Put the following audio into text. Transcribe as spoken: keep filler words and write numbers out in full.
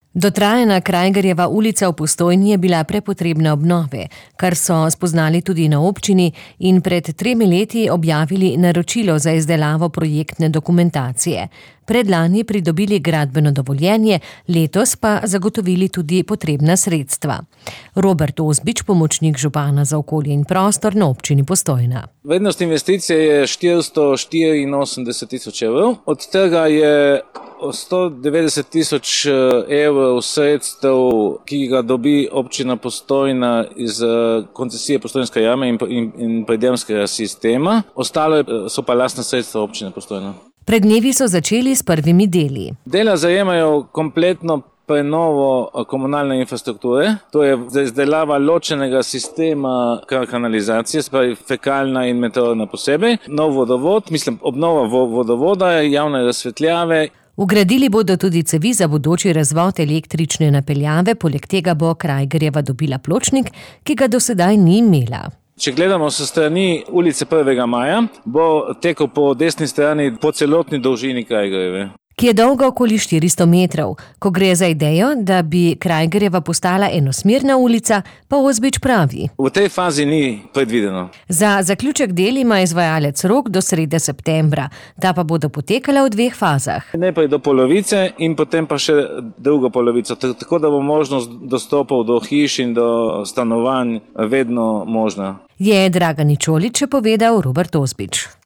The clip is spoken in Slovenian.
Dotrajana Krajgerjeva ulica v Postojni je bila prepotrebna obnove, kar so spoznali tudi na občini in pred tremi leti objavili naročilo za izdelavo projektne dokumentacije. Predlani pridobili gradbeno dovoljenje, letos pa zagotovili tudi potrebna sredstva. Robert Ozbič, pomočnik župana za okolje in prostor na občini Postojna. Vrednost investicije je štiristo štiriinosemdeset tisoč evrov, od tega je sto devetdeset tisoč evrov sredstev, ki ga dobi občina Postojna iz koncesije Postojnska jama in, in, in predjamskega sistema. Ostalo so pa lastna sredstva občine Postojna. Pred dnevi so začeli s prvimi deli. Dela zajemajo kompletno prenovo komunalne infrastrukture, to je izdelava ločenega sistema kanalizacije, spravi fekalna in meteorna posebej, nov vodovod, mislim obnova vodovoda, javne razsvetljave. Vgradili bodo tudi cevi za bodoči razvod električne napeljave, poleg tega bo Krajgerjeva dobila pločnik, ki ga do sedaj ni imela. Če gledamo s strani ulice prvega maja, bo tekel po desni strani po celotni dolžini Krajgerjeve, ki je dolga okoli štiristo metrov. Ko gre za idejo, da bi Krajgerjeva postala enosmerna ulica, pa Ozbič pravi: v tej fazi ni predvideno. Za zaključek del ima izvajalec rok do srede septembra, ta pa bodo potekala v dveh fazah. Najprej do polovice in potem pa še drugo polovico, tako da bo možnost dostopov do hiš in do stanovanj vedno možna. Je Dragani Čolić povedal Robert Ozbič.